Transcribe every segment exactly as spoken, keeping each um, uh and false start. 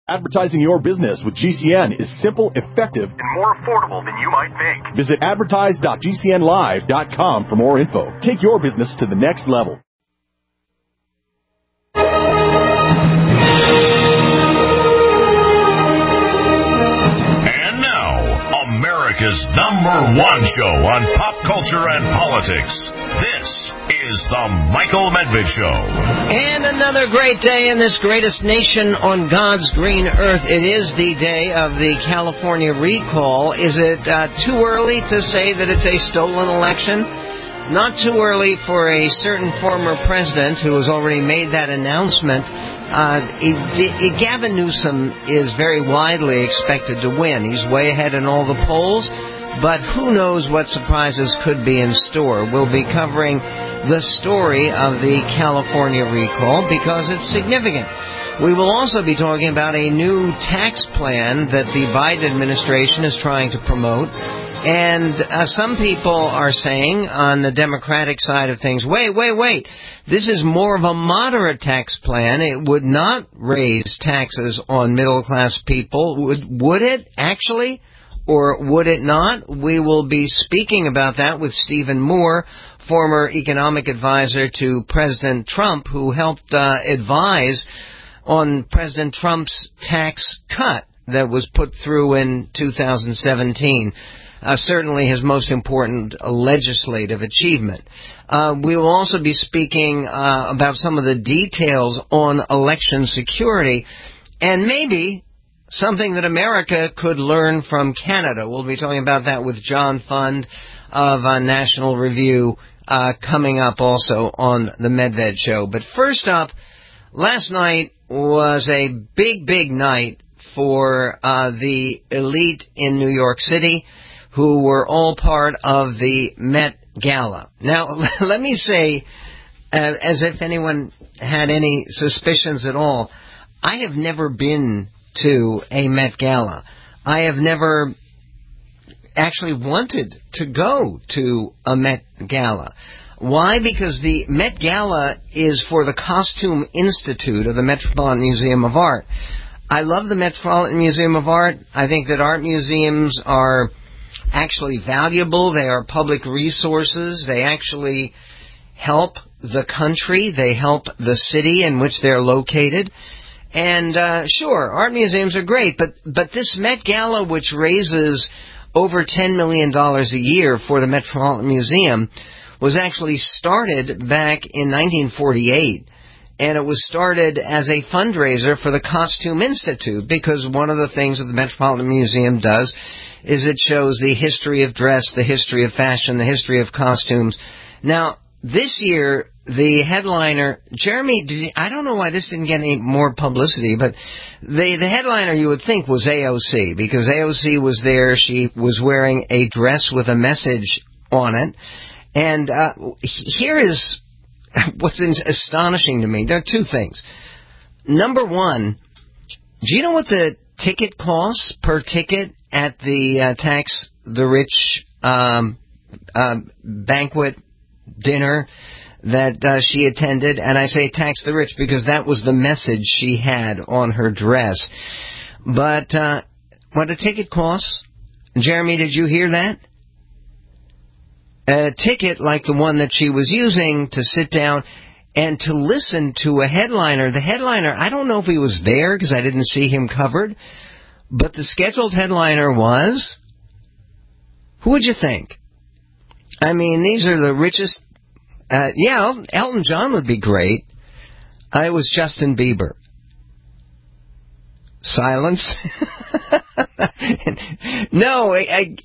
Advertising your business with G C N is simple, effective, and more affordable than you might think. Visit advertise dot g c n live dot com for more info. Take your business to the next level. And now, America's number one show on pop culture and politics. This is the Michael Medved Show. And another great day in this greatest nation on God's green earth. It is the day of the California recall. Is it uh, too early to say that it's a stolen election? Not too early for a certain former president who has already made that announcement. Uh, it, it, Gavin Newsom is very widely expected to win. He's way ahead in all the polls. But who knows what surprises could be in store. We'll be covering the story of the California recall because it's significant. We will also be talking about a new tax plan that the Biden administration is trying to promote. And uh, some people are saying on the Democratic side of things, wait, wait, wait, this is more of a moderate tax plan. It would not raise taxes on middle-class people. Would, would it actually? Or would it not? We will be speaking about that with Stephen Moore, former economic advisor to President Trump, who helped uh, advise on President Trump's tax cut that was put through in two thousand seventeen. Uh, certainly his most important legislative achievement. Uh, we will also be speaking uh, about some of the details on election security and maybe something that America could learn from Canada. We'll be talking about that with John Fund of uh, National Review uh, coming up also on the Medved Show. But first up, last night was a big, big night for uh, the elite in New York City who were all part of the Met Gala. Now, let me say, uh, as if anyone had any suspicions at all, I have never been to a Met Gala. I have never actually wanted to go to a Met Gala. Why? Because the Met Gala is for the Costume Institute of the Metropolitan Museum of Art. I love the Metropolitan Museum of Art. I think that art museums are actually valuable. They are public resources. They actually help the country. They help the city in which they're located. And, uh, sure, art museums are great, but, but this Met Gala, which raises over ten million dollars a year for the Metropolitan Museum, was actually started back in nineteen forty-eight. And it was started as a fundraiser for the Costume Institute, because one of the things that the Metropolitan Museum does is it shows the history of dress, the history of fashion, the history of costumes. Now, this year, the headliner, Jeremy, did you, I don't know why this didn't get any more publicity, but the, the headliner you would think was A O C, because A O C was there. She was wearing a dress with a message on it. And uh, here is what's astonishing to me. There are two things. Number one, do you know what the ticket costs per ticket at the uh, Tax the Rich um, uh, banquet dinner that uh, she attended? And I say Tax the Rich because that was the message she had on her dress. But uh, what a ticket costs? Jeremy, did you hear that? A ticket like the one that she was using to sit down and to listen to a headliner. The headliner, I don't know if he was there because I didn't see him covered, but the scheduled headliner was, who would you think? I mean, these are the richest. Uh, yeah, Elton John would be great. Uh, it was Justin Bieber. Silence. no, I, I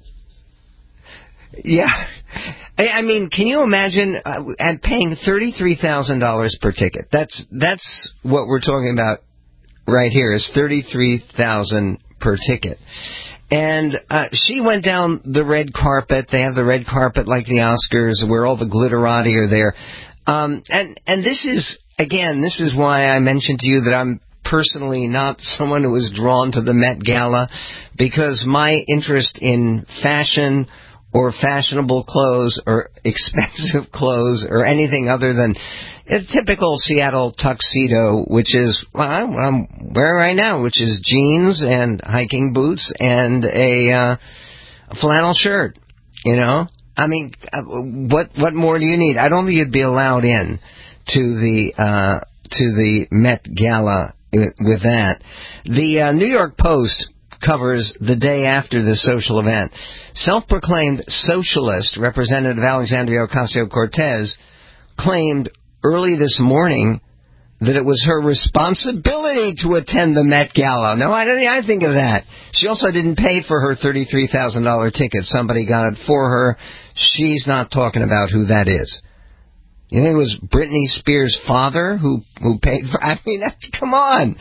yeah. I, I mean, can you imagine uh, and paying thirty-three thousand dollars per ticket? That's that's what we're talking about right here, is thirty-three thousand dollars per ticket. And uh, she went down the red carpet. They have the red carpet like the Oscars, where all the glitterati are there. Um, and, and this is, again, this is why I mentioned to you that I'm personally not someone who is drawn to the Met Gala, because my interest in fashion or fashionable clothes or expensive clothes or anything other than a typical Seattle tuxedo, which is, well, I'm, I'm wearing right now, which is jeans and hiking boots and a, uh, a flannel shirt, you know? I mean, what what more do you need? I don't think you'd be allowed in to the uh, to the Met Gala with that. The uh, New York Post covers the day after the social event. Self-proclaimed socialist Representative Alexandria Ocasio-Cortez claimed early this morning that it was her responsibility to attend the Met Gala. No, I didn't. I think of that. She also didn't pay for her thirty-three thousand dollars ticket. Somebody got it for her. She's not talking about who that is. You think it was Britney Spears' father who who paid for? I mean, that's, come on.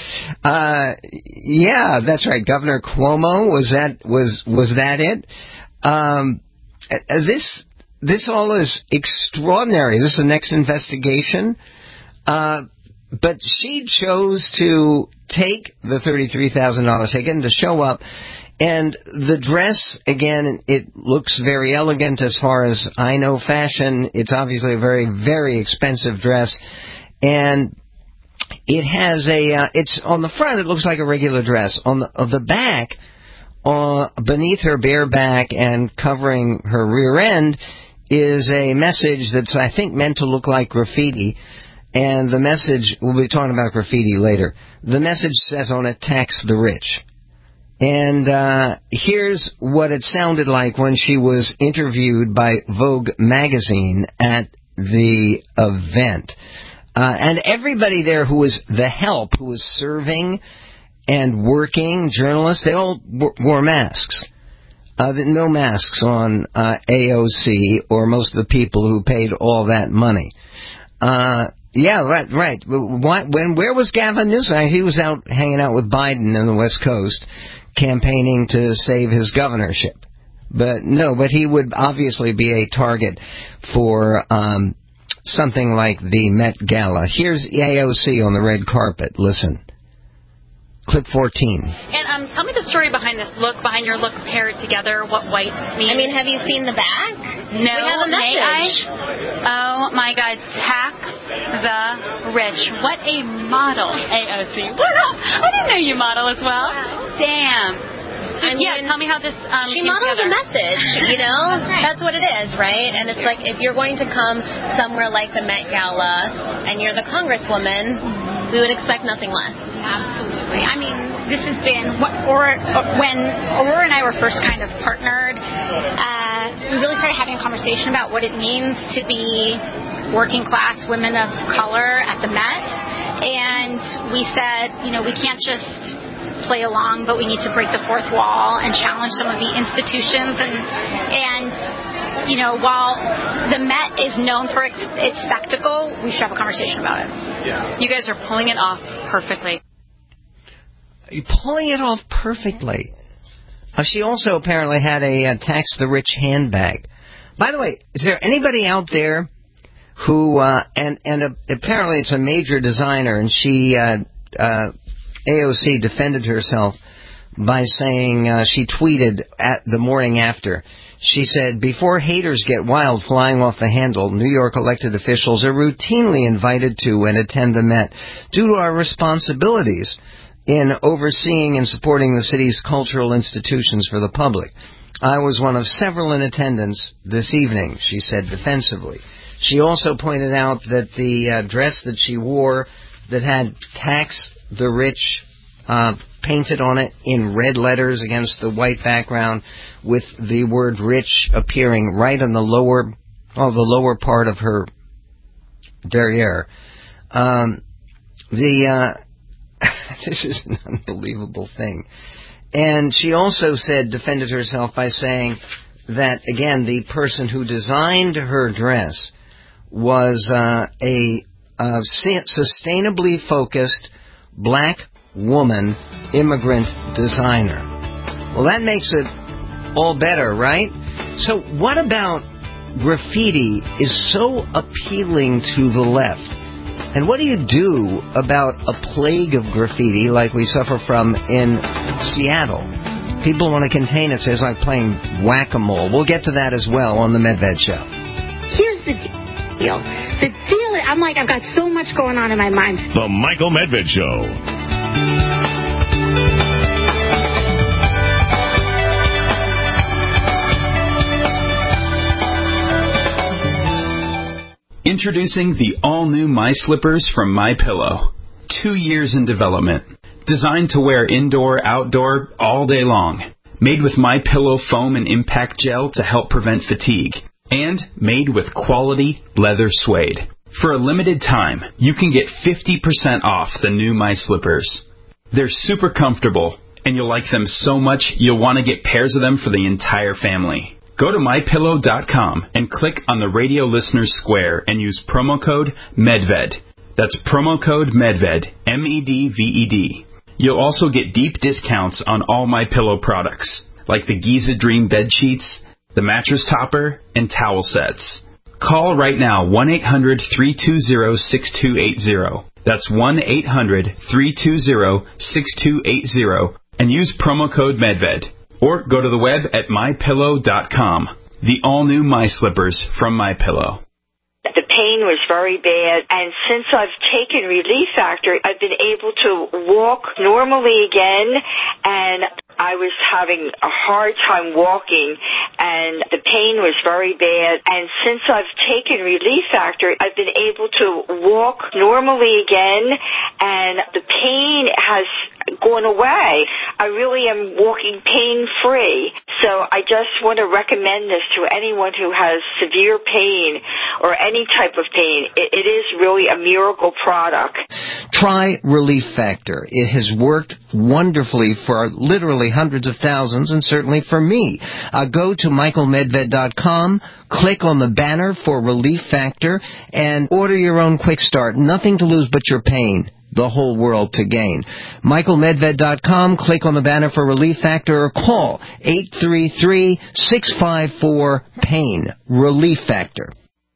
Uh, yeah, that's right. Governor Cuomo, was that was was that it? Um, this this all is extraordinary. This is the next investigation. Uh, but she chose to take the thirty-three thousand dollars ticket and to show up. And the dress, again, it looks very elegant as far as I know fashion. It's obviously a very, very expensive dress. And it has a, uh, it's on the front, it looks like a regular dress. On the, on the back, uh, beneath her bare back and covering her rear end is a message that's, I think, meant to look like graffiti. And the message, we'll be talking about graffiti later. The message says on it, tax the rich. And uh, here's what it sounded like when she was interviewed by Vogue magazine at the event. Uh, and everybody there who was the help, who was serving and working, journalists, they all w- wore masks. Uh, no masks on uh, A O C or most of the people who paid all that money. Uh, yeah, right, right. What, when, where was Gavin Newsom? He was out hanging out with Biden on the West Coast, campaigning to save his governorship. But no, but he would obviously be a target for um, something like the Met Gala. Here's A O C on the red carpet. Listen. Clip fourteen. And um, tell me the story behind this look, behind your look paired together, what white means. I mean, have you seen the back? No, we have a message. Oh, my God. Tax the rich. What a model, A O C. Wow, I didn't know you model as well. Wow. Damn. So, I mean, yeah, tell me how this um, she came modeled together. the message, you know? That's right. That's what it is, right? And it's like, if you're going to come somewhere like the Met Gala and you're the congresswoman, we would expect nothing less. Absolutely. I mean, this has been, or, or when Aurora and I were first kind of partnered, uh, we really started having a conversation about what it means to be working class women of color at the Met. And we said, you know, we can't just play along, but we need to break the fourth wall and challenge some of the institutions. And, and you know, while the Met is known for its, its spectacle, we should have a conversation about it. Yeah. You guys are pulling it off perfectly. You're pulling it off perfectly. Uh, she also apparently had a uh, tax the rich handbag. By the way, is there anybody out there who, uh, and, and uh, apparently it's a major designer, and she, uh, uh, A O C defended herself by saying, uh, she tweeted at the morning after, she said, before haters get wild flying off the handle, New York elected officials are routinely invited to and attend the Met due to our responsibilities in overseeing and supporting the city's cultural institutions for the public. I was one of several in attendance this evening, she said defensively. She also pointed out that the uh, dress that she wore that had tax the rich uh, painted on it in red letters against the white background with the word rich appearing right on the lower, oh, the lower part of her derriere. Um, the, uh, this is an unbelievable thing. And she also said, defended herself by saying that, again, the person who designed her dress was uh, a, a sustainably focused black woman immigrant designer. Well, that makes it all better, right? So what about graffiti is so appealing to the left? And what do you do about a plague of graffiti like we suffer from in Seattle? People want to contain it, so it's like playing whack-a-mole. We'll get to that as well on the Medved Show. Here's the deal. The deal is, I'm like, I've got so much going on in my mind. The Michael Medved Show. Introducing the all-new My Slippers from MyPillow. Two years in development. Designed to wear indoor, outdoor, all day long. Made with MyPillow foam and impact gel to help prevent fatigue. And made with quality leather suede. For a limited time, you can get fifty percent off the new My Slippers. They're super comfortable, and you'll like them so much you'll want to get pairs of them for the entire family. Go to my pillow dot com and click on the radio listeners square and use promo code MEDVED. That's promo code MEDVED, M E D V E D. You'll also get deep discounts on all MyPillow products, like the Giza Dream bed sheets, the mattress topper, and towel sets. Call right now, one eight hundred, three two zero, six two eight zero. That's one eight hundred, three two zero, six two eight zero, and use promo code MEDVED. Or go to the web at my pillow dot com. The all-new My Slippers from MyPillow. The pain was very bad, and since I've taken Relief Factor, I've been able to walk normally again, and I was having a hard time walking, and the pain was very bad. And since I've taken Relief Factor, I've been able to walk normally again, and the pain has gone away. I really am walking pain-free. So I just want to recommend this to anyone who has severe pain or any type of pain. It, it is really a miracle product. Try Relief Factor. It has worked wonderfully for literally hundreds of thousands, and certainly for me. Uh, go to michael medved dot com, click on the banner for Relief Factor, and order your own quick start. Nothing to lose but your pain. The whole world to gain. michael medved dot com, click on the banner for Relief Factor, or call eight three three, six five four, PAIN. Relief Factor.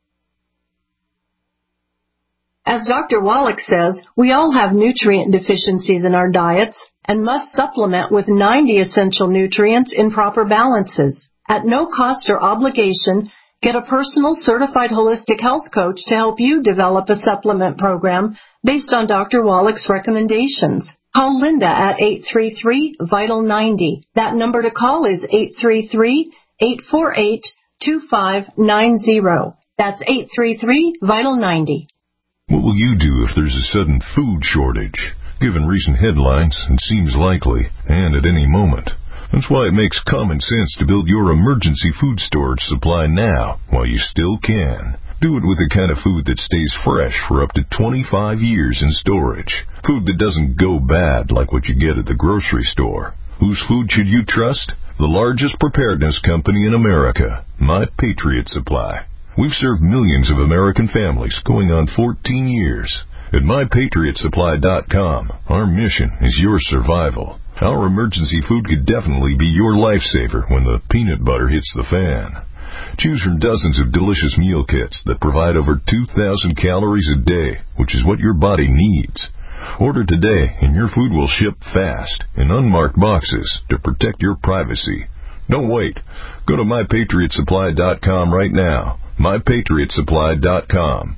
As Doctor Wallach says, we all have nutrient deficiencies in our diets and must supplement with ninety essential nutrients in proper balances. At no cost or obligation, get a personal certified holistic health coach to help you develop a supplement program based on Doctor Wallach's recommendations. Call Linda at eight three three, vital ninety. That number to call is eight three three, eight four eight, two five nine zero. That's eight three three, vital ninety. What will you do if there's a sudden food shortage? Given recent headlines, it seems likely, and at any moment. That's why it makes common sense to build your emergency food storage supply now, while you still can. Do it with the kind of food that stays fresh for up to twenty-five years in storage. Food that doesn't go bad like what you get at the grocery store. Whose food should you trust? The largest preparedness company in America, My Patriot Supply. We've served millions of American families going on fourteen years. At my patriot supply dot com, our mission is your survival. Our emergency food could definitely be your lifesaver when the peanut butter hits the fan. Choose from dozens of delicious meal kits that provide over two thousand calories a day, which is what your body needs. Order today and your food will ship fast in unmarked boxes to protect your privacy. Don't wait. Go to my patriot supply dot com right now. my patriot supply dot com.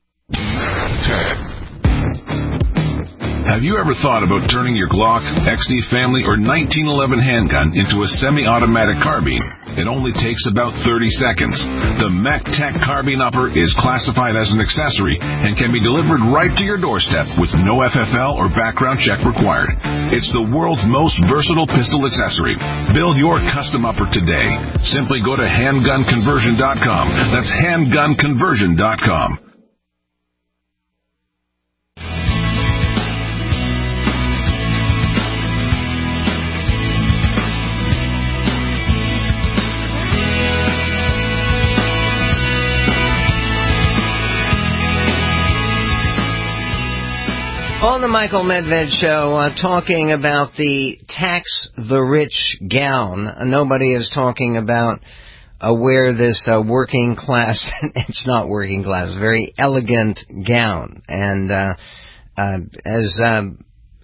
Have you ever thought about turning your Glock, X D Family, or nineteen eleven handgun into a semi-automatic carbine? It only takes about thirty seconds. The MacTech Carbine Upper is classified as an accessory and can be delivered right to your doorstep with no F F L or background check required. It's the world's most versatile pistol accessory. Build your custom upper today. Simply go to handgun conversion dot com. That's handgun conversion dot com. On the Michael Medved Show, uh, talking about the Tax the Rich gown. Uh, nobody is talking about uh, wear this uh, working class, it's not working class, very elegant gown. And uh, uh, as uh,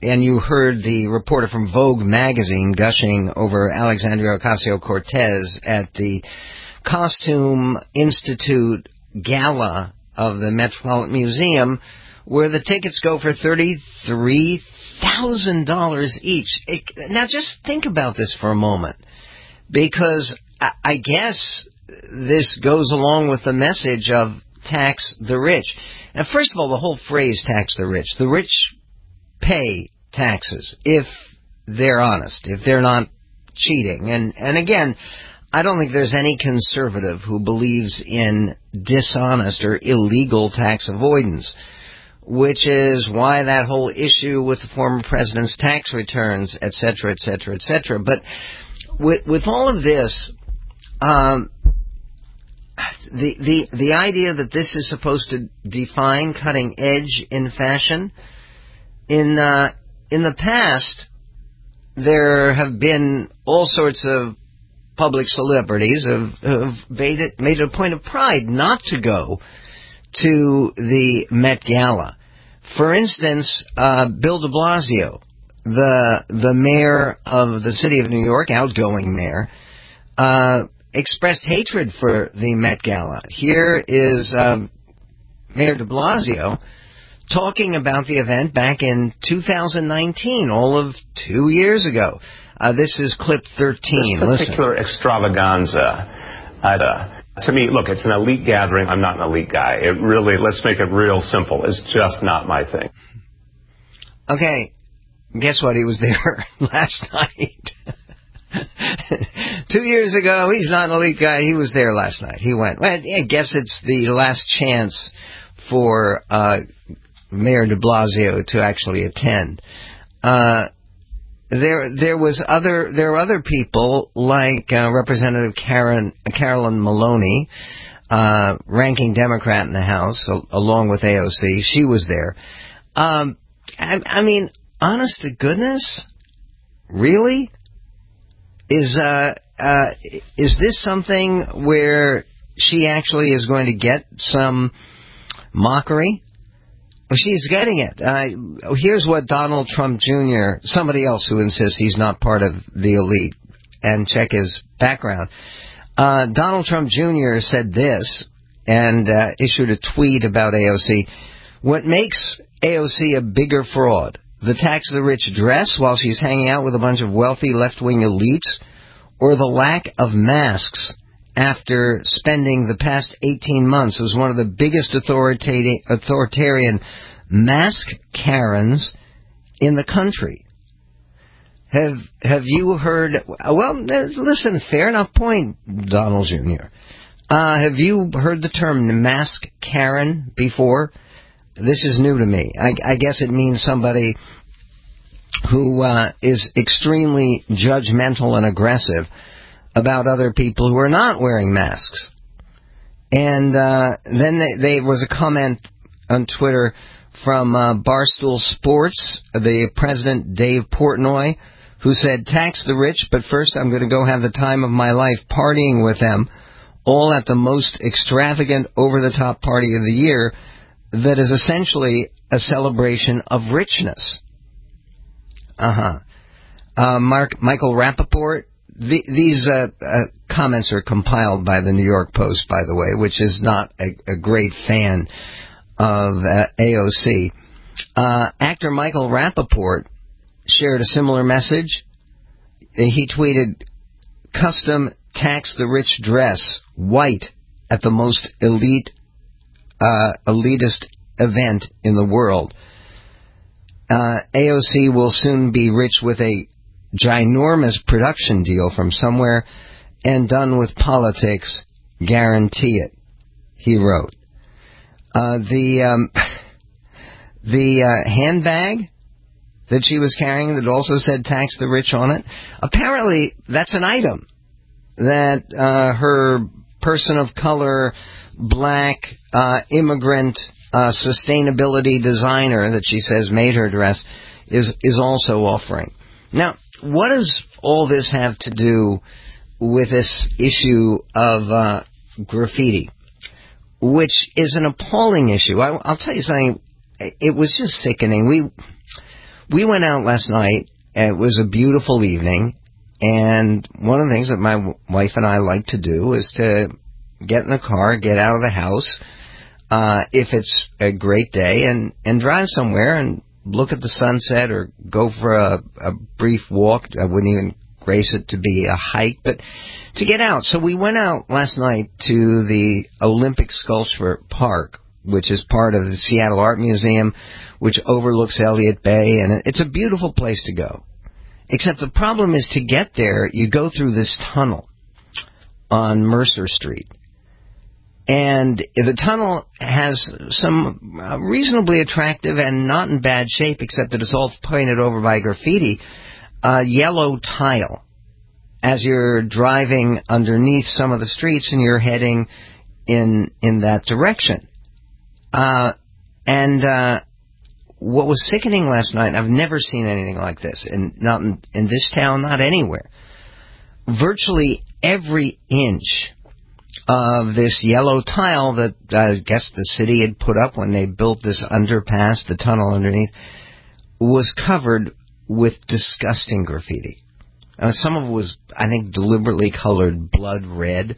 and you heard the reporter from Vogue magazine gushing over Alexandria Ocasio-Cortez at the Costume Institute Gala of the Metropolitan Museum, where the tickets go for thirty-three thousand dollars each. It, now, just think about this for a moment, because I, I guess this goes along with the message of tax the rich. Now, first of all, the whole phrase tax the rich. The rich pay taxes if they're honest, if they're not cheating. And, and again, I don't think there's any conservative who believes in dishonest or illegal tax avoidance, which is why that whole issue with the former president's tax returns, et cetera, et cetera, et cetera. But with, with all of this, um, the, the, the idea that this is supposed to define cutting edge in fashion, in, uh, in the past, there have been all sorts of public celebrities have, have made it made it a point of pride not to go to the Met Gala. For instance, uh, Bill de Blasio, the the mayor of the city of New York, outgoing mayor, uh, expressed hatred for the Met Gala. Here is um, Mayor de Blasio talking about the event back in two thousand nineteen, all of two years ago. Uh, this is clip thirteen. This particular Listen. extravaganza, uh, to me, look, it's an elite gathering. I'm not an elite guy. It really, let's make it real simple. It's just not my thing. Okay, guess what? He was there last night. Two years ago, he's not an elite guy. He was there last night. He went. Well, I guess it's the last chance for uh, Mayor de Blasio to actually attend. Uh, There, there was other, there were other people like uh, Representative Karen, Carolyn Maloney, uh, ranking Democrat in the House, so, along with A O C. She was there. Um, I, I mean, honest to goodness, really, is uh, uh, is this something where she actually is going to get some mockery? She's getting it. Uh, here's what Donald Trump Junior, somebody else who insists he's not part of the elite, and check his background. Uh, Donald Trump Junior said this, and uh, issued a tweet about A O C. What makes A O C a bigger fraud? The tax the rich dress while she's hanging out with a bunch of wealthy left-wing elites, or the lack of masks after spending the past eighteen months as one of the biggest authoritarian mask Karens in the country? Have have you heard... Well, listen, fair enough point, Donald Junior Uh, have you heard the term mask Karen before? This is new to me. I, I guess it means somebody who uh, is extremely judgmental and aggressive about other people who are not wearing masks. And uh, then they, there was a comment on Twitter from uh, Barstool Sports, the president Dave Portnoy, who said, tax the rich, but first I'm going to go have the time of my life partying with them, all at the most extravagant, over-the-top party of the year that is essentially a celebration of richness. Uh-huh. Uh, Mark, Michael Rappaport, The, these uh, uh, comments are compiled by the New York Post, by the way, which is not a, a great fan of uh, A O C. Uh, actor Michael Rappaport shared a similar message. He tweeted, custom tax the rich dress, white, at the most elite, uh, elitist event in the world. Uh, A O C will soon be rich with a ginormous production deal from somewhere, and done with politics, guarantee it, he wrote. Uh, the um, the uh, handbag that she was carrying that also said tax the rich on it, apparently that's an item that uh, her person of color, black, uh, immigrant, uh, sustainability designer that she says made her dress is is also offering. Now, what does all this have to do with this issue of uh, graffiti, which is an appalling issue? I, I'll tell you something. It was just sickening. We we went out last night. It was a beautiful evening, and one of the things that my w- wife and I like to do is to get in the car, get out of the house, uh, if it's a great day, and, and drive somewhere and look at the sunset or go for a, a brief walk. I wouldn't even grace it to be a hike, but to get out. So we went out last night to the Olympic Sculpture Park, which is part of the Seattle Art Museum, which overlooks Elliott Bay, and it's a beautiful place to go. Except the problem is, to get there, you go through this tunnel on Mercer Street. And the tunnel has some uh, reasonably attractive and not in bad shape, except that it's all painted over by graffiti, uh, yellow tile as you're driving underneath some of the streets and you're heading in in that direction. Uh, and uh, what was sickening last night, and I've never seen anything like this, and not in, in this town, not anywhere, virtually every inch of this yellow tile that uh, I guess the city had put up when they built this underpass, the tunnel underneath, was covered with disgusting graffiti. Uh, some of it was, I think, deliberately colored blood red.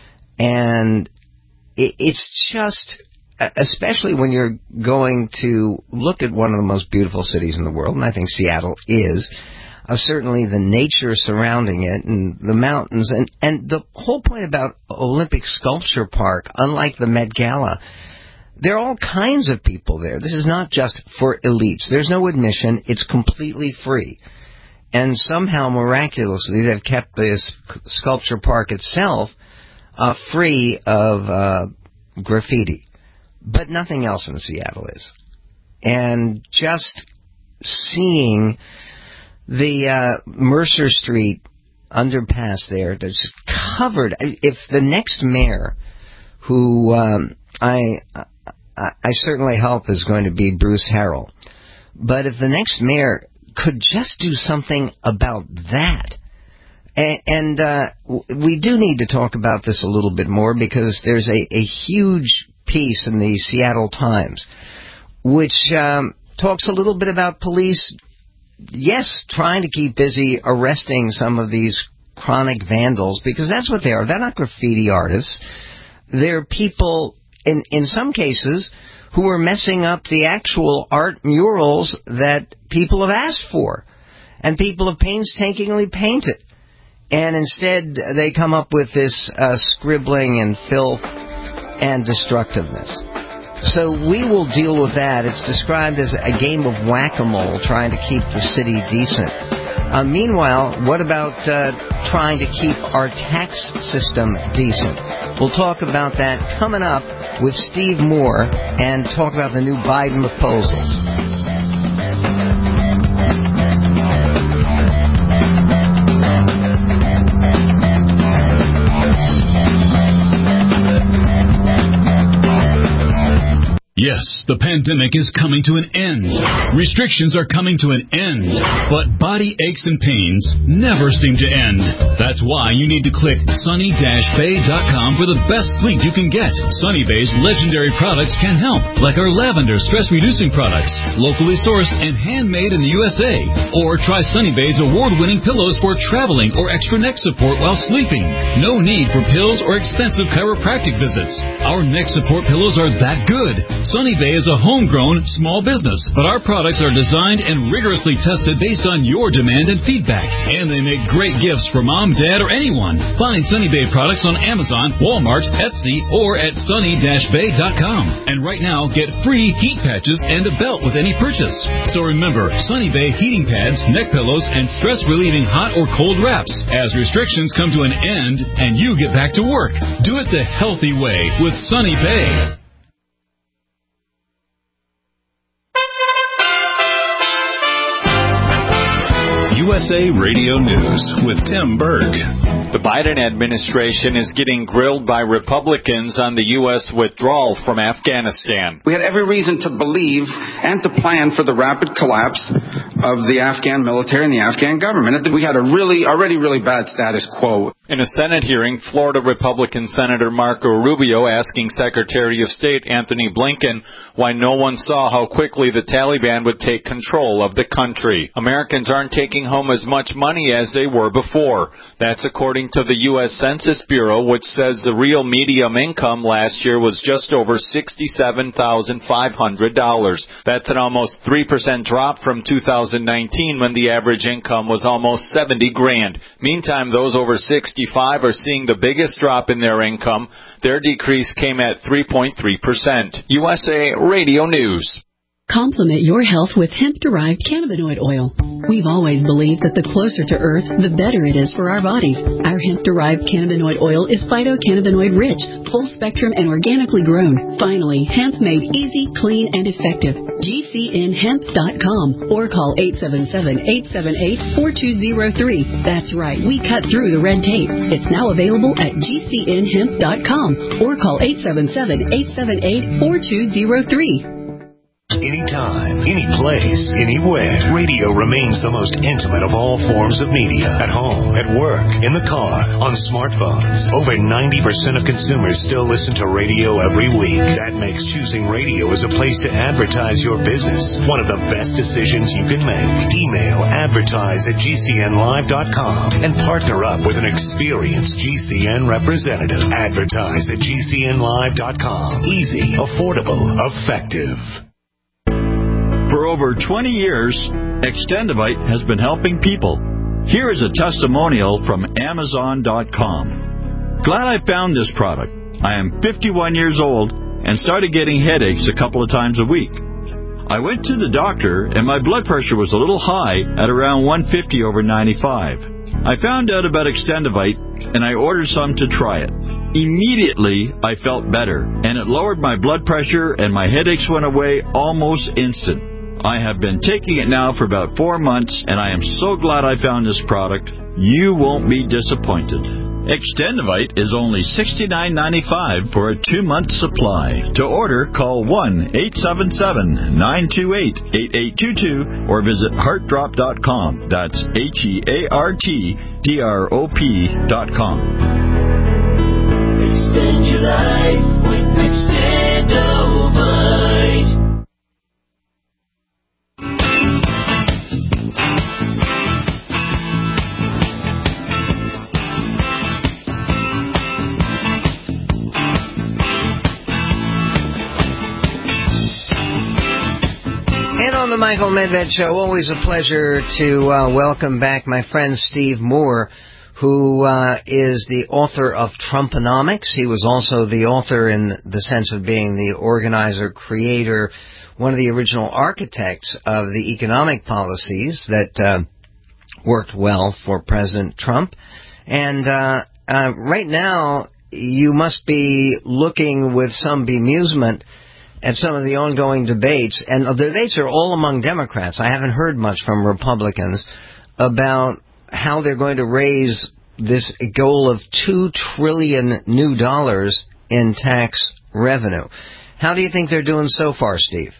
And it, it's just, especially when you're going to look at one of the most beautiful cities in the world, and I think Seattle is, Uh, certainly the nature surrounding it and the mountains. And, and the whole point about Olympic Sculpture Park, unlike the Met Gala, there are all kinds of people there. This is not just for elites. There's no admission. It's completely free. And somehow, miraculously, they've kept this sculpture park itself uh, free of uh, graffiti. But nothing else in Seattle is. And just seeing the uh, Mercer Street underpass there, that's covered. If the next mayor, who um, I, I I certainly hope is going to be Bruce Harrell, but if the next mayor could just do something about that, and, and uh, we do need to talk about this a little bit more, because there's a, a huge piece in the Seattle Times which um, talks a little bit about police. Yes, trying to keep busy arresting some of these chronic vandals, because that's what they are. They're not graffiti artists. They're people, in, in some cases, who are messing up the actual art murals that people have asked for and people have painstakingly painted. And instead, they come up with this uh, scribbling and filth and destructiveness. So we will deal with that. It's described as a game of whack-a-mole trying to keep the city decent. Uh, meanwhile, what about uh, trying to keep our tax system decent? We'll talk about that coming up with Steve Moore and talk about the new Biden proposals. Yes, the pandemic is coming to an end. Restrictions are coming to an end. But body aches and pains never seem to end. That's why you need to click sunny dash bay dot com for the best sleep you can get. Sunny Bay's legendary products can help, like our lavender stress-reducing products, locally sourced and handmade in the U S A. Or try Sunny Bay's award-winning pillows for traveling or extra neck support while sleeping. No need for pills or expensive chiropractic visits. Our neck support pillows are that good. Sunny Bay is a homegrown small business, but our products are designed and rigorously tested based on your demand and feedback. And they make great gifts for mom, dad, or anyone. Find Sunny Bay products on Amazon, Walmart, Etsy, or at sunny dash bay dot com. And right now, get free heat patches and a belt with any purchase. So remember, Sunny Bay heating pads, neck pillows, and stress-relieving hot or cold wraps. As restrictions come to an end and you get back to work, do it the healthy way with Sunny Bay. U S A Radio News with Tim Berg. The Biden administration is getting grilled by Republicans on the U S withdrawal from Afghanistan. We had every reason to believe and to plan for the rapid collapse of the Afghan military and the Afghan government. We had a really, already really bad status quo. In a Senate hearing, Florida Republican Senator Marco Rubio asking Secretary of State Anthony Blinken why no one saw how quickly the Taliban would take control of the country. Americans aren't taking home as much money as they were before. That's according to the U S Census Bureau, which says the real median income last year was just over sixty-seven thousand five hundred dollars. That's an almost three percent drop from two thousand nineteen, when the average income was almost seventy grand. Meantime, those over sixty-five are seeing the biggest drop in their income. Their decrease came at three point three percent. U S A Radio News. Complement your health with hemp-derived cannabinoid oil. We've always believed that the closer to Earth, the better it is for our bodies. Our hemp-derived cannabinoid oil is phytocannabinoid-rich, full-spectrum, and organically grown. Finally, hemp made easy, clean, and effective. G C N hemp dot com or call eight seven seven, eight seven eight, four two zero three. That's right, we cut through the red tape. It's now available at G C N hemp dot com or call eight seven seven, eight seven eight, four two zero three. Anytime, any place, anywhere, radio remains the most intimate of all forms of media. At home, at work, in the car, on smartphones. Over ninety percent of consumers still listen to radio every week. That makes choosing radio as a place to advertise your business one of the best decisions you can make. Email advertise at G C N live dot com and partner up with an experienced G C N representative. Advertise at G C N live dot com. Easy, affordable, effective. For over twenty years, Extendivite has been helping people. Here is a testimonial from Amazon dot com. Glad I found this product. I am fifty-one years old and started getting headaches a couple of times a week. I went to the doctor and my blood pressure was a little high at around one fifty over ninety-five. I found out about Extendivite and I ordered some to try it. Immediately, I felt better, and it lowered my blood pressure and my headaches went away almost instant. I have been taking it now for about four months, and I am so glad I found this product. You won't be disappointed. Extendivite is only sixty-nine ninety-five for a two-month supply. To order, call one eight seven seven, nine two eight, eight eight two two or visit heart drop dot com. That's H E A R T D R O P dot com. Extend your life with Extendivite. And on the Michael Medved Show, always a pleasure to uh, welcome back my friend Steve Moore, who uh, is the author of Trumponomics. He was also the author in the sense of being the organizer, creator, one of the original architects of the economic policies that uh, worked well for President Trump. And uh, uh, right now, you must be looking with some bemusement at some of the ongoing debates, and the debates are all among Democrats. I haven't heard much from Republicans about how they're going to raise this goal of two trillion new dollars in tax revenue. How do you think they're doing so far, Steve?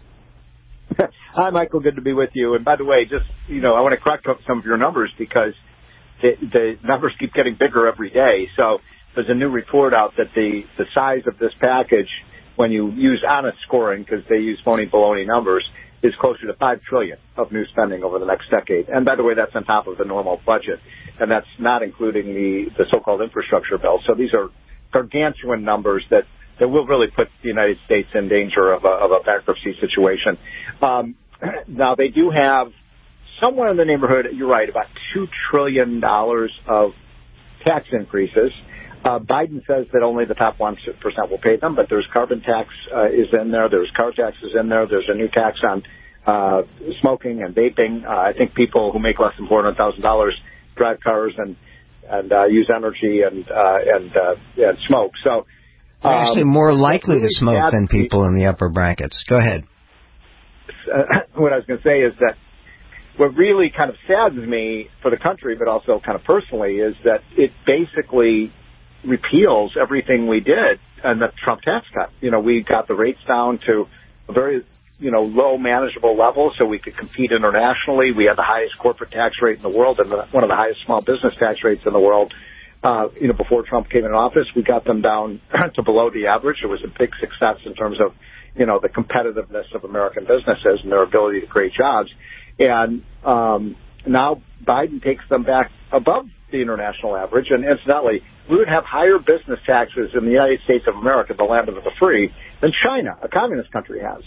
Hi, Michael. Good to be with you. And by the way, just, you know, I want to correct up some of your numbers because the, the numbers keep getting bigger every day. So there's a new report out that the, the size of this package, when you use honest scoring, because they use phony baloney numbers, is closer to five trillion dollars of new spending over the next decade. And by the way, that's on top of the normal budget, and that's not including the, the so-called infrastructure bill. So these are gargantuan numbers that, that will really put the United States in danger of a, of a bankruptcy situation. Um, now, they do have somewhere in the neighborhood, you're right, about two trillion dollars of tax increases. Uh, Biden says that only the top one percent will pay them, but there's carbon tax uh, is in there. There's car taxes in there. There's a new tax on uh, smoking and vaping. Uh, I think people who make less than four hundred thousand dollars drive cars and and uh, use energy and uh, and uh, and smoke. So they're um, actually more likely really to smoke than people in the upper brackets. Go ahead. Uh, what I was going to say is that what really kind of saddens me for the country, but also kind of personally, is that it basically repeals everything we did and the Trump tax cut. You know, we got the rates down to a very you know, low manageable level so we could compete internationally. We had the highest corporate tax rate in the world and the, one of the highest small business tax rates in the world. Uh, you know, before Trump came in office, we got them down to below the average. It was a big success in terms of, you know, the competitiveness of American businesses and their ability to create jobs. And um, now Biden takes them back above the international average. And incidentally, we would have higher business taxes in the United States of America, the land of the free, than China, a communist country, has.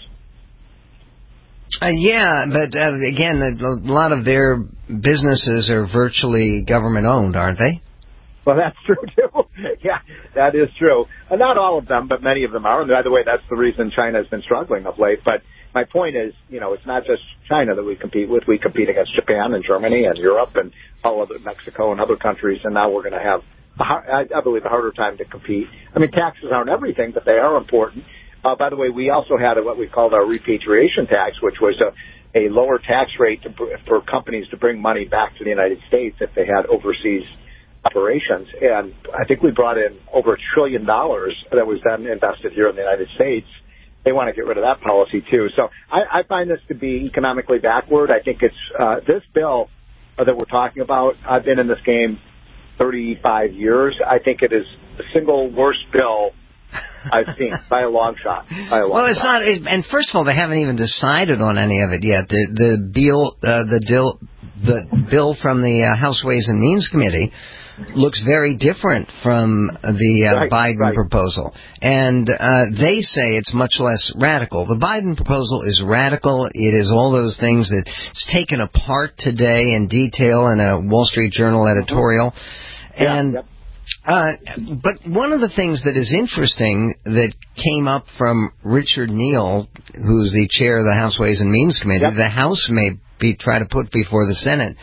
Uh, yeah, but uh, again, a lot of their businesses are virtually government-owned, aren't they? Well, that's true, too. Yeah, that is true. Uh, not all of them, but many of them are. And by the way, that's the reason China has been struggling of late. But my point is, you know, it's not just China that we compete with. We compete against Japan and Germany and Europe and all other Mexico and other countries. And now we're going to have, a hard, I, I believe, a harder time to compete. I mean, taxes aren't everything, but they are important. Uh, by the way, we also had a, what we called our repatriation tax, which was a, a lower tax rate to, for companies to bring money back to the United States if they had overseas operations. And I think we brought in over a trillion dollars that was then invested here in the United States. They want to get rid of that policy, too. So I, I find this to be economically backward. I think it's uh, this bill uh, that we're talking about. I've been in this game thirty-five years. I think it is the single worst bill I've seen by a long shot. By a long well, it's shot. not. It, and first of all, they haven't even decided on any of it yet. The the bill, uh, the deal, the bill from the uh, House Ways and Means Committee looks very different from the uh, right, Biden right. proposal. And uh, they say it's much less radical. The Biden proposal is radical. It is all those things that it's taken apart today in detail in a Wall Street Journal editorial. Mm-hmm. Yeah, and yep. uh, but one of the things that is interesting that came up from Richard Neal, who's the chair of the House Ways and Means Committee, yep. the House may be try to put before the Senate,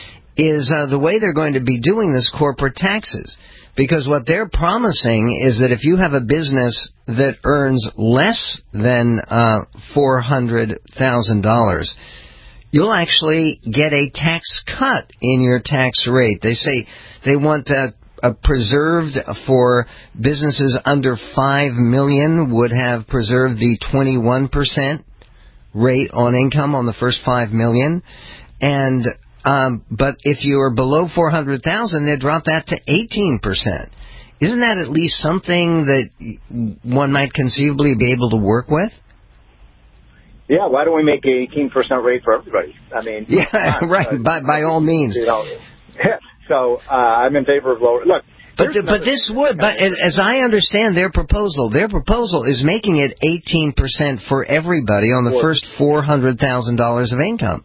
is uh, the way they're going to be doing this corporate taxes. Because what they're promising is that if you have a business that earns less than uh, four hundred thousand dollars, you'll actually get a tax cut in your tax rate. They say they want uh, uh, preserved for businesses under five million dollars would have preserved the twenty-one percent rate on income on the first five million dollars. And Um, but if you are below four hundred thousand dollars, they drop that to eighteen percent. Isn't that at least something that one might conceivably be able to work with? Yeah, why don't we make an eighteen percent rate for everybody? I mean, yeah, right, uh, by, by all means. You know, so uh, I'm in favor of lower. Look, But the, but this would, but as I understand their proposal, their proposal is making it eighteen percent for everybody on the first four hundred thousand dollars of income.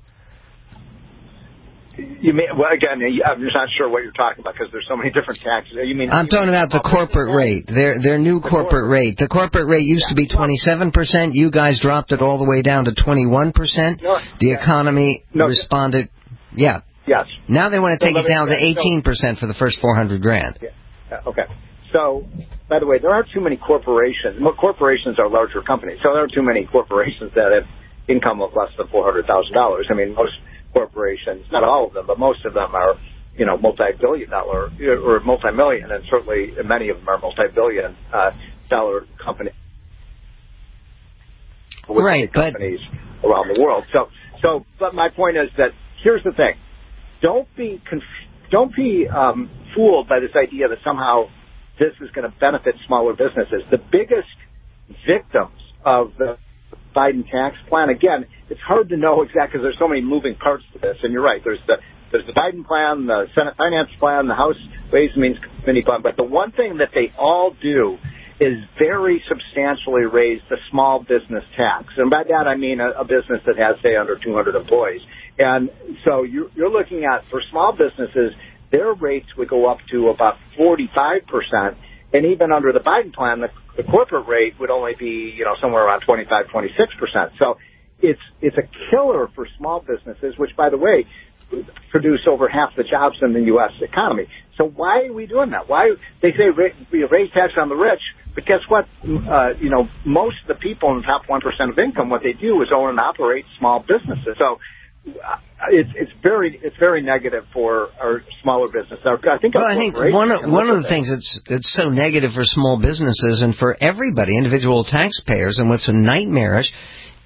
You mean, well, again, I'm just not sure what you're talking about because there's so many different taxes. You mean I'm you talking mean about the corporate rate, their their new the corporate corporate. rate. The corporate rate used yeah. to be twenty-seven percent. You guys dropped it all the way down to twenty-one percent. No, the yeah. economy no, responded, yeah. Yes. Now they want to so take it down me, to eighteen percent for the first four hundred grand. Yeah. Uh, okay. So, by the way, there aren't too many corporations. Well, corporations are larger companies, so there aren't too many corporations that have income of less than four hundred thousand dollars. I mean, most corporations, not all of them, but most of them are, you know, multi-billion dollar or multi-million, and certainly many of them are multi-billion uh, dollar companies. Right, but companies around the world. So, so, but my point is that here's the thing: don't be conf- don't be um, fooled by this idea that somehow this is going to benefit smaller businesses. The biggest victims of the Biden tax plan, again, it's hard to know exactly because there's so many moving parts to this. And you're right, there's the there's the Biden plan, the Senate Finance plan, the House Ways and Means Committee plan. But the one thing that they all do is very substantially raise the small business tax. And by that I mean a, a business that has, say, under two hundred employees. And so you're, you're looking at, for small businesses, their rates would go up to about forty-five percent. And even under the Biden plan, the, the corporate rate would only be, you know, somewhere around twenty-five, twenty-six percent. So it's it's a killer for small businesses, which, by the way, produce over half the jobs in the U S economy. So why are we doing that? Why they say we raise tax on the rich, but guess what? Uh, you know, most of the people in the top one percent of income, what they do is own and operate small businesses. So it's it's very it's very negative for our smaller businesses. I think. Well, I think one of one of the things that's it's so negative for small businesses and for everybody, individual taxpayers, and what's so nightmarish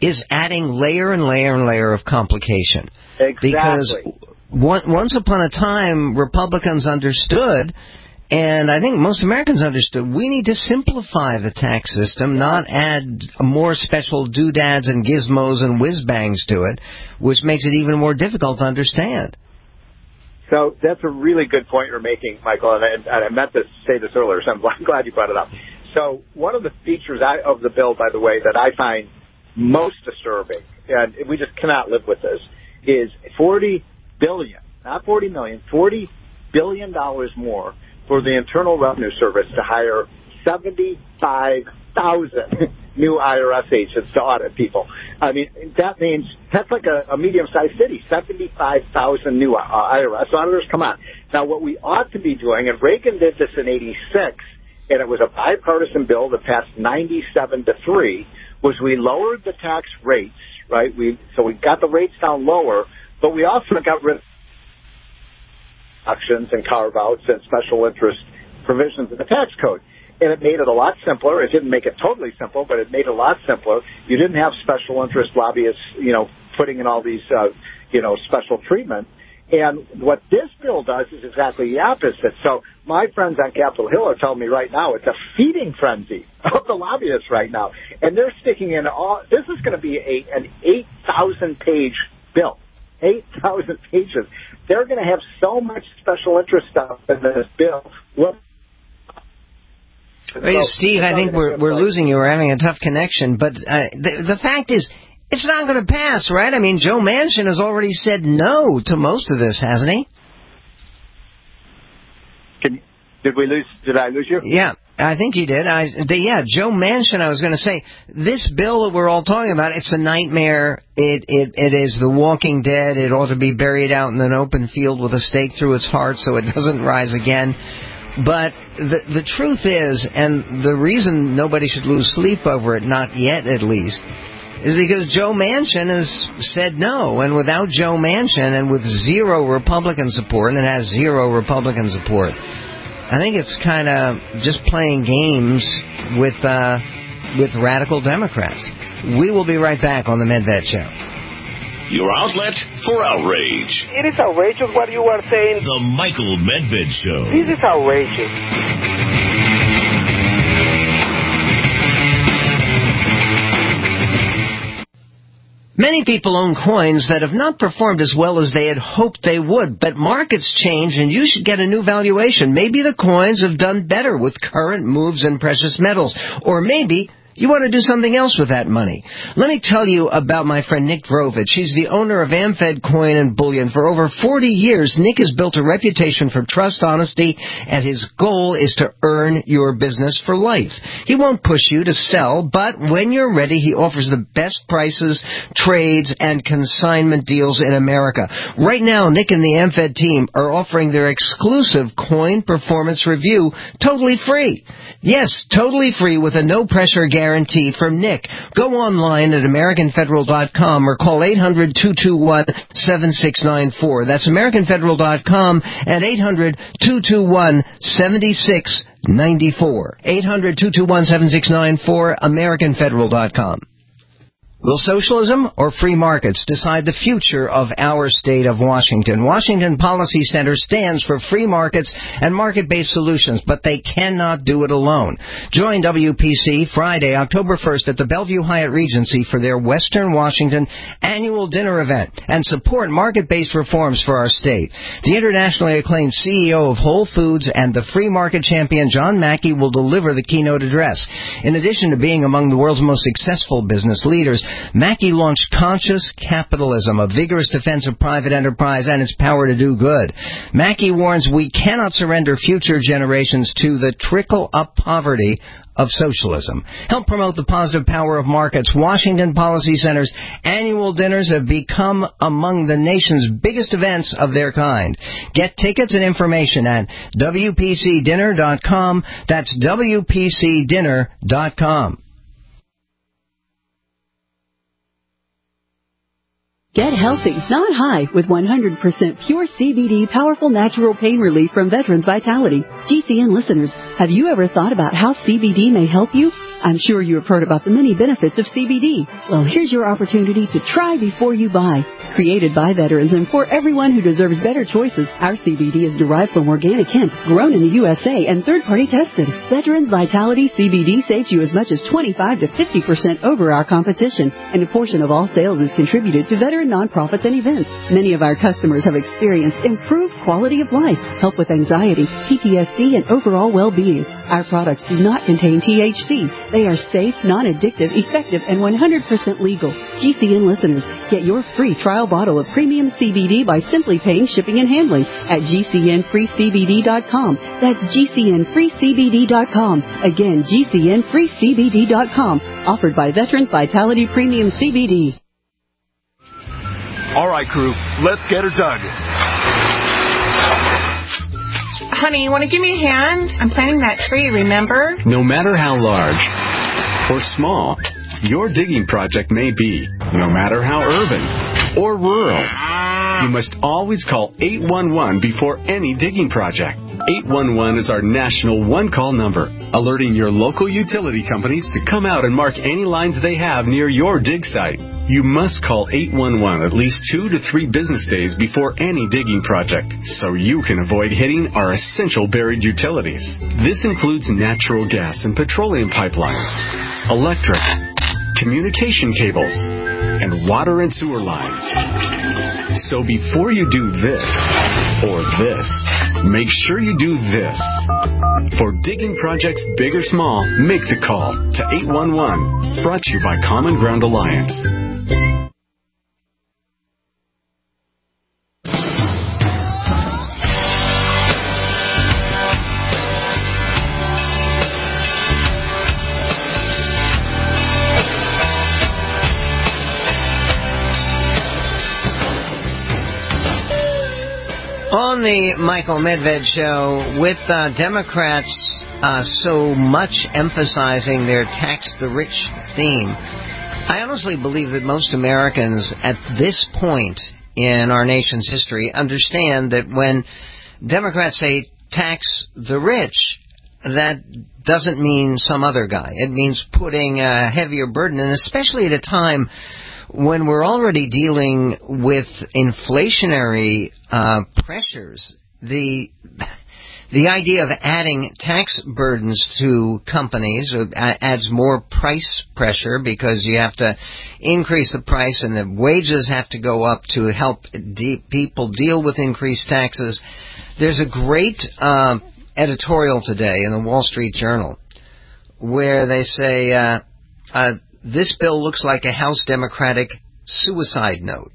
is adding layer and layer and layer of complication. Exactly. Because one, once upon a time, Republicans understood, and I think most Americans understood, we need to simplify the tax system, not add more special doodads and gizmos and whiz-bangs to it, which makes it even more difficult to understand. So that's a really good point you're making, Michael, and I, and I meant to say this earlier, so I'm glad you brought it up. So one of the features I, of the bill, by the way, that I find most disturbing, and we just cannot live with this, is forty billion dollars, not forty million dollars, forty billion dollars more for the Internal Revenue Service to hire seventy-five thousand new I R S agents to audit people. I mean, that means that's like a, a medium-sized city, seventy-five thousand new uh, I R S auditors. Come on. Now, what we ought to be doing, and Reagan did this in eighty-six, and it was a bipartisan bill that passed ninety-seven to three, was we lowered the tax rates, right? We So we got the rates down lower, but we also got rid of deductions and carve-outs and special interest provisions in the tax code. And it made it a lot simpler. It didn't make it totally simple, but it made it a lot simpler. You didn't have special interest lobbyists, you know, putting in all these, uh, you know, special treatment. And what this bill does is exactly the opposite. So my friends on Capitol Hill are telling me right now it's a feeding frenzy of the lobbyists right now. And they're sticking in all, this is going to be a, an eight thousand page bill. eight thousand pages. They're going to have so much special interest stuff in this bill. What Hey, Steve, I think we're we're losing you. We're having a tough connection. But uh, the, the fact is, it's not going to pass, right? I mean, Joe Manchin has already said no to most of this, hasn't he? Can, did we lose? Did I lose you? Yeah, I think you did. I, the, yeah, Joe Manchin, I was going to say, this bill that we're all talking about, it's a nightmare. It, it, it is the Walking Dead. It ought to be buried out in an open field with a stake through its heart so it doesn't rise again. But the the truth is, and the reason nobody should lose sleep over it, not yet at least, is because Joe Manchin has said no. And without Joe Manchin and with zero Republican support, and it has zero Republican support, I think it's kind of just playing games with uh, with radical Democrats. We will be right back on the Medved Show. Your outlet for outrage. It is outrageous what you are saying. The Michael Medved Show. This is outrageous. Many people own coins that have not performed as well as they had hoped they would, but markets change and you should get a new valuation. Maybe the coins have done better with current moves in precious metals, or maybe you want to do something else with that money. Let me tell you about my friend Nick Vrovich. He's the owner of AmFed Coin and Bullion. For over forty years, Nick has built a reputation for trust, honesty, and his goal is to earn your business for life. He won't push you to sell, but when you're ready, he offers the best prices, trades, and consignment deals in America. Right now, Nick and the AmFed team are offering their exclusive coin performance review totally free. Yes, totally free with a no-pressure guarantee from Nick. Go online at American Federal dot com or call eight hundred, two two one, seven six nine four. That's American Federal dot com at eight hundred, two two one, seven six nine four. eight hundred, two two one, seven six nine four, American Federal dot com. Will socialism or free markets decide the future of our state of Washington? Washington Policy Center stands for free markets and market-based solutions, but they cannot do it alone. Join W P C Friday, October first at the Bellevue Hyatt Regency for their Western Washington annual dinner event and support market-based reforms for our state. The internationally acclaimed C E O of Whole Foods and the free market champion John Mackey will deliver the keynote address. In addition to being among the world's most successful business leaders, Mackey launched Conscious Capitalism, a vigorous defense of private enterprise and its power to do good. Mackey warns we cannot surrender future generations to the trickle-up poverty of socialism. Help promote the positive power of markets. Washington Policy Center's annual dinners have become among the nation's biggest events of their kind. Get tickets and information at W P C dinner dot com. That's W P C dinner dot com. Get healthy, not high, with one hundred percent pure C B D powerful natural pain relief from Veterans Vitality. G C N listeners, have you ever thought about how C B D may help you? I'm sure you have heard about the many benefits of C B D. Well, here's your opportunity to try before you buy. Created by veterans and for everyone who deserves better choices, our C B D is derived from organic hemp, grown in the U S A and third-party tested. Veterans Vitality C B D saves you as much as twenty-five to fifty percent over our competition, and a portion of all sales is contributed to veteran nonprofits and events. Many of our customers have experienced improved quality of life, help with anxiety, P T S D, and overall well-being. Our products do not contain T H C. They are safe, non-addictive, effective, and one hundred percent legal. G C N listeners, get your free trial bottle of premium C B D by simply paying shipping and handling at G C N free C B D dot com. That's G C N free C B D dot com. Again, G C N free C B D dot com. Offered by Veterans Vitality Premium C B D. All right, crew, let's get her dug. Honey, you want to give me a hand? I'm planting that tree, remember? No matter how large or small your digging project may be, no matter how urban or rural, you must always call eight one one before any digging project. eight one one is our national one-call number, alerting your local utility companies to come out and mark any lines they have near your dig site. You must call eight one one at least two to three business days before any digging project, so you can avoid hitting our essential buried utilities. This includes natural gas and petroleum pipelines, electric, communication cables, and water and sewer lines. So before you do this or this, make sure you do this. For digging projects big or small, make the call to eight one one. Brought to you by Common Ground Alliance. On the Michael Medved Show, with uh, Democrats uh, so much emphasizing their tax the rich theme, I honestly believe that most Americans at this point in our nation's history understand that when Democrats say tax the rich, that doesn't mean some other guy. It means putting a heavier burden, and especially at a time when we're already dealing with inflationary uh, pressures, the the idea of adding tax burdens to companies adds more price pressure because you have to increase the price and the wages have to go up to help de- people deal with increased taxes. There's a great uh, editorial today in the Wall Street Journal where they say uh, uh, this bill looks like a House Democratic suicide note.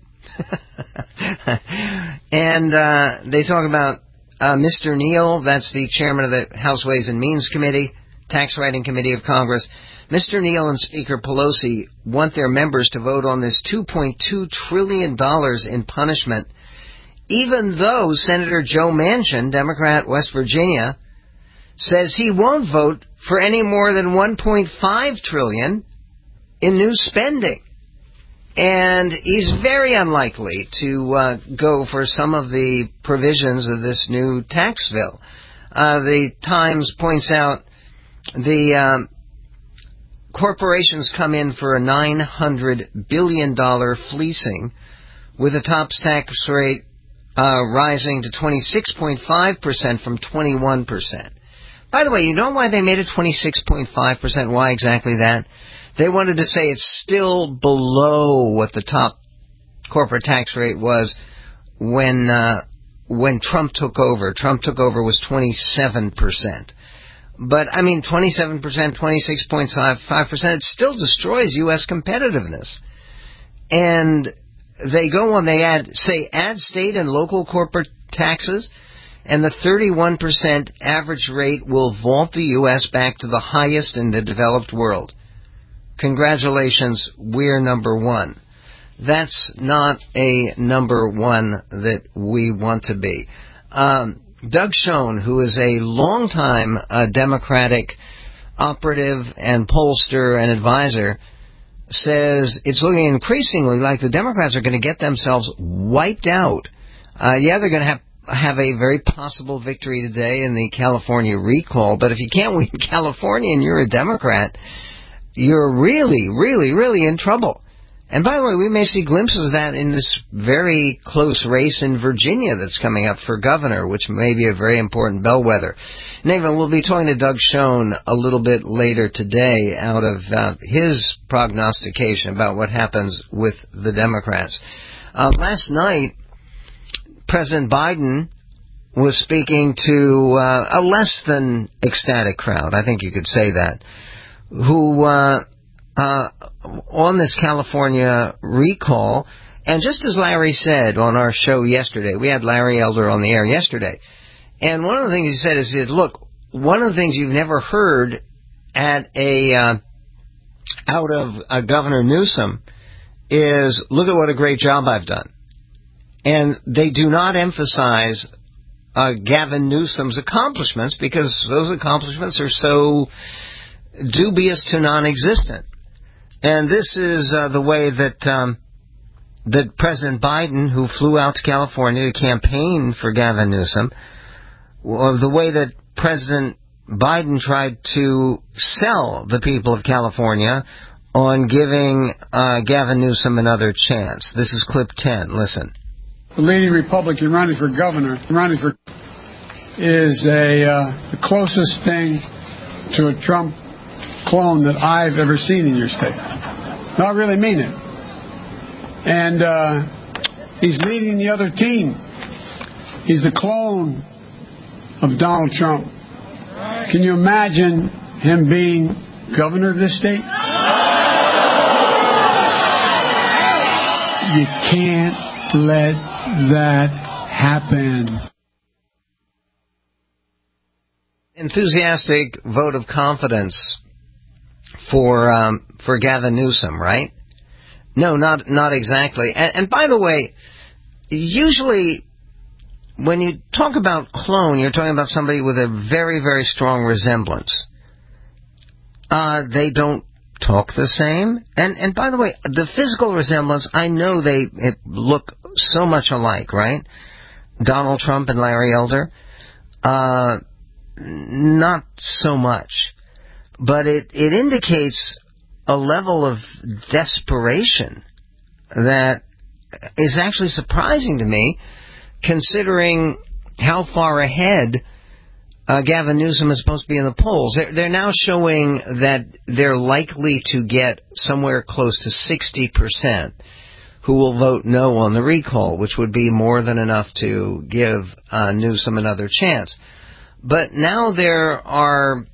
And uh, they talk about uh, Mister Neal, that's the chairman of the House Ways and Means Committee, Tax Writing Committee of Congress. Mister Neal and Speaker Pelosi want their members to vote on this two point two trillion dollars in punishment, even though Senator Joe Manchin, Democrat, West Virginia, says he won't vote for any more than one point five trillion dollars in new spending. And he's very unlikely to uh, go for some of the provisions of this new tax bill. Uh, the Times points out the um, corporations come in for a nine hundred billion dollars fleecing, with the top tax rate uh, rising to twenty-six point five percent from twenty-one percent. By the way, you know why they made it twenty-six point five percent? Why exactly that? They wanted to say it's still below what the top corporate tax rate was when uh, when Trump took over. Trump took over was twenty-seven percent. But, I mean, twenty-seven percent, twenty-six point five percent, it still destroys U S competitiveness. And they go on, they add, say, add state and local corporate taxes, and the thirty-one percent average rate will vault the U S back to the highest in the developed world. Congratulations, we're number one. That's not a number one that we want to be. Um, Doug Schoen, who is a longtime uh, Democratic operative and pollster and advisor, says it's looking increasingly like the Democrats are going to get themselves wiped out. Uh, yeah, they're going to have have a very possible victory today in the California recall, but if you can't win California and you're a Democrat, you're really, really, really in trouble. And by the way, we may see glimpses of that in this very close race in Virginia that's coming up for governor, which may be a very important bellwether. Nathan, we'll be talking to Doug Schoen a little bit later today out of uh, his prognostication about what happens with the Democrats. Uh, last night, President Biden was speaking to uh, a less than ecstatic crowd, I think you could say that, who... Uh, Uh, on this California recall, and just as Larry said on our show yesterday, we had Larry Elder on the air yesterday, and one of the things he said is, that, look, one of the things you've never heard at a uh, out of uh, Governor Newsom is, look at what a great job I've done. And they do not emphasize uh, Gavin Newsom's accomplishments because those accomplishments are so dubious to non-existent. And this is uh, the way that um, that President Biden, who flew out to California to campaign for Gavin Newsom, or the way that President Biden tried to sell the people of California on giving uh, Gavin Newsom another chance. This is clip ten. Listen. The leading Republican running for governor, running for is a uh, the closest thing to a Trump clone that I've ever seen in your state. No, I really mean it. And uh, he's leading the other team. He's the clone of Donald Trump. Can you imagine him being governor of this state? You can't let that happen. Enthusiastic vote of confidence for um, for Gavin Newsom, right? No, not not exactly. And, and by the way, usually when you talk about clone, you're talking about somebody with a very, very strong resemblance. Uh, they don't talk the same. And and by the way, the physical resemblance, I know they it look so much alike, right? Donald Trump and Larry Elder. Uh, not so much. But it, it indicates a level of desperation that is actually surprising to me, considering how far ahead uh, Gavin Newsom is supposed to be in the polls. They're, they're now showing that they're likely to get somewhere close to sixty percent who will vote no on the recall, which would be more than enough to give uh, Newsom another chance. But now there are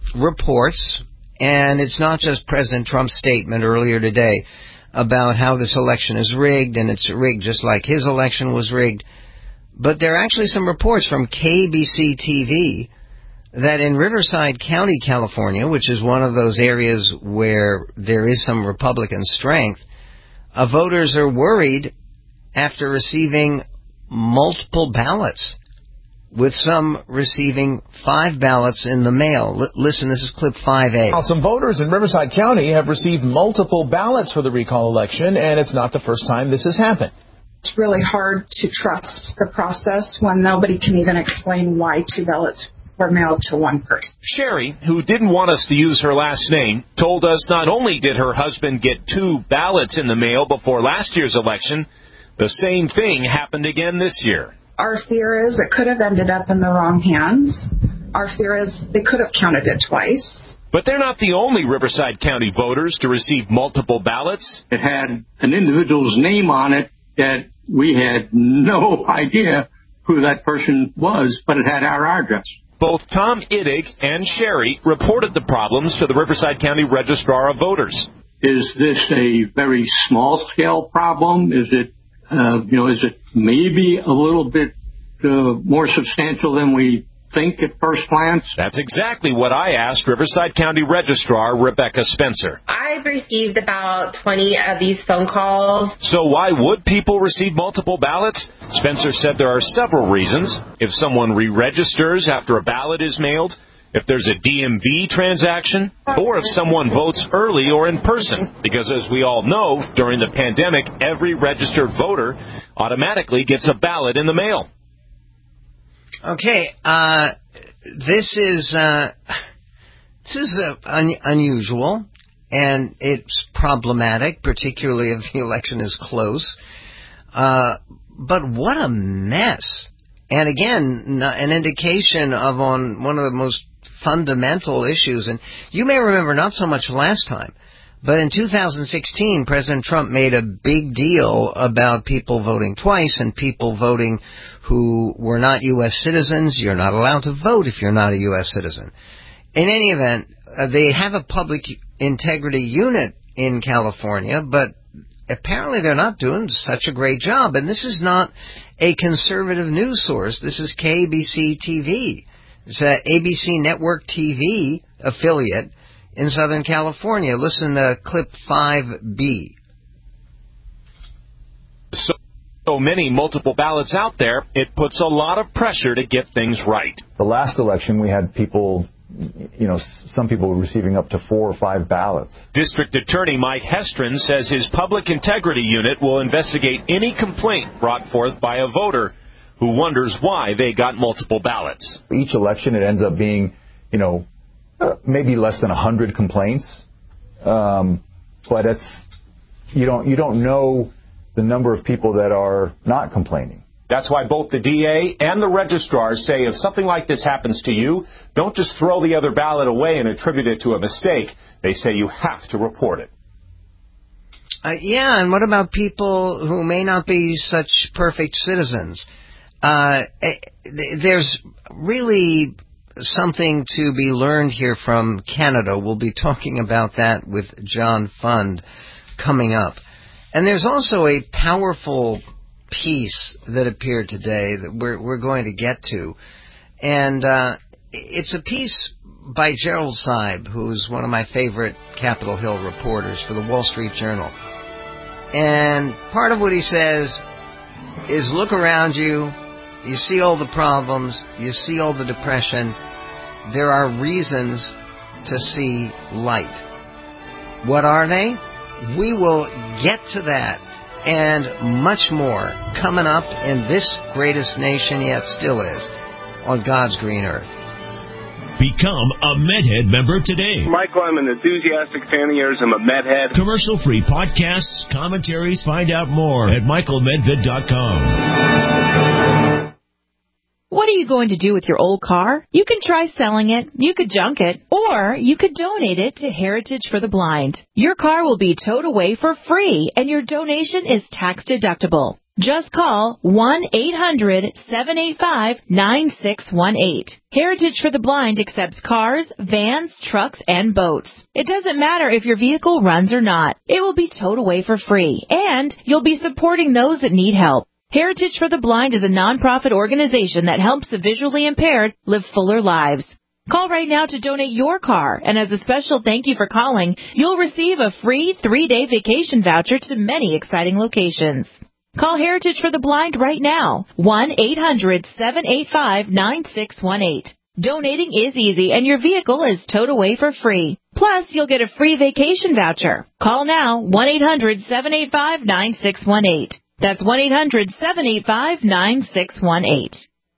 reports, and it's not just President Trump's statement earlier today about how this election is rigged, and it's rigged just like his election was rigged, but there are actually some reports from K B C T V that in Riverside County, California, which is one of those areas where there is some Republican strength, uh, voters are worried after receiving multiple ballots, with some receiving five ballots in the mail. L- listen, this is clip five A. Now, some voters in Riverside County have received multiple ballots for the recall election, and it's not the first time this has happened. It's really hard to trust the process when nobody can even explain why two ballots were mailed to one person. Sherry, who didn't want us to use her last name, told us not only did her husband get two ballots in the mail before last year's election, the same thing happened again this year. Our fear is it could have ended up in the wrong hands. Our fear is they could have counted it twice. But they're not the only Riverside County voters to receive multiple ballots. It had an individual's name on it that we had no idea who that person was, but it had our address. Both Tom Iddig and Sherry reported the problems to the Riverside County Registrar of Voters. Is this a very small-scale problem? Is it Uh, you know, is it maybe a little bit uh, more substantial than we think at first glance? That's exactly what I asked Riverside County Registrar Rebecca Spencer. I've received about twenty of these phone calls. So why would people receive multiple ballots? Spencer said there are several reasons. If someone re-registers after a ballot is mailed, if there's a D M V transaction, or if someone votes early or in person. Because as we all know, during the pandemic, every registered voter automatically gets a ballot in the mail. Okay, uh, this is, uh, this is uh, un- unusual. and it's problematic, particularly if the election is close. Uh, but what a mess. And again, an indication of on one of the most fundamental issues. And you may remember not so much last time, but in two thousand sixteen, President Trump made a big deal about people voting twice and people voting who were not U S citizens. You're not allowed to vote if you're not a U S citizen. In any event, uh, they have a public integrity unit in California, but apparently they're not doing such a great job. And this is not a conservative news source. This is K B C T V. It's an A B C Network T V affiliate in Southern California. Listen to clip five B. So, so many multiple ballots out there, it puts a lot of pressure to get things right. The last election, we had people, you know, some people were receiving up to four or five ballots. District Attorney Mike Hestron says his public integrity unit will investigate any complaint brought forth by a voter who wonders why they got multiple ballots. Each election, it ends up being, you know, uh, maybe less than a hundred complaints, um, but it's you don't you don't know the number of people that are not complaining. That's why both the D A and the registrars say if something like this happens to you, don't just throw the other ballot away and attribute it to a mistake. They say you have to report it. Uh, yeah, and what about people who may not be such perfect citizens? Uh, there's really something to be learned here from Canada. We'll be talking about that with John Fund coming up. And there's also a powerful piece that appeared today that we're we're going to get to, and uh, it's a piece by Gerald Seib, who's one of my favorite Capitol Hill reporters for the Wall Street Journal. And part of what he says is, look around you, you see all the problems, you see all the depression. There are reasons to see light. What are they? We will get to that and much more coming up in this greatest nation yet still is on God's green earth. Become a MedHead member today. Michael, I'm an enthusiastic fan of yours. I'm a MedHead. Commercial-free podcasts, commentaries. Find out more at michael medved dot com. What are you going to do with your old car? You can try selling it, you could junk it, or you could donate it to Heritage for the Blind. Your car will be towed away for free, and your donation is tax deductible. Just call one eight hundred seven eight five nine six one eight. Heritage for the Blind accepts cars, vans, trucks, and boats. It doesn't matter if your vehicle runs or not. It will be towed away for free, and you'll be supporting those that need help. Heritage for the Blind is a nonprofit organization that helps the visually impaired live fuller lives. Call right now to donate your car, and as a special thank you for calling, you'll receive a free three-day vacation voucher to many exciting locations. Call Heritage for the Blind right now, one eight hundred seven eight five nine six one eight. Donating is easy, and your vehicle is towed away for free. Plus, you'll get a free vacation voucher. Call now, one eight hundred seven eight five nine six one eight. That's one eight hundred seven eight five nine six one eight.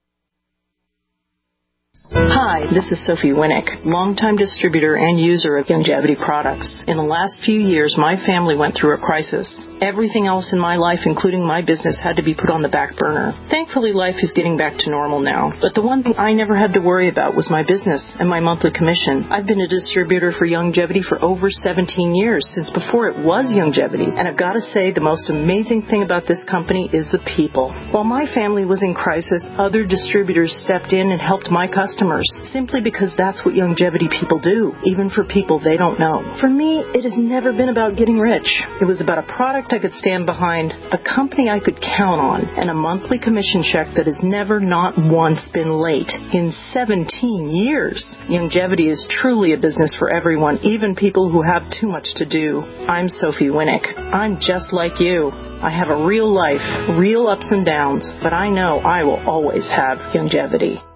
Hi, this is Sophie Winnick, longtime distributor and user of Youngevity products. In the last few years, my family went through a crisis. Everything else in my life, including my business, had to be put on the back burner. Thankfully, life is getting back to normal now. But the one thing I never had to worry about was my business and my monthly commission. I've been a distributor for Youngevity for over seventeen years, since before it was Youngevity. And I've got to say, the most amazing thing about this company is the people. While my family was in crisis, other distributors stepped in and helped my customers, simply because that's what Youngevity people do, even for people they don't know. For me, it has never been about getting rich. It was about a product I could stand behind, a company I could count on, and a monthly commission check that has never not once been late in seventeen years. Youngevity is truly a business for everyone, even people who have too much to do. I'm Sophie Winnick. I'm just like you. I have a real life, real ups and downs, but I know I will always have Youngevity.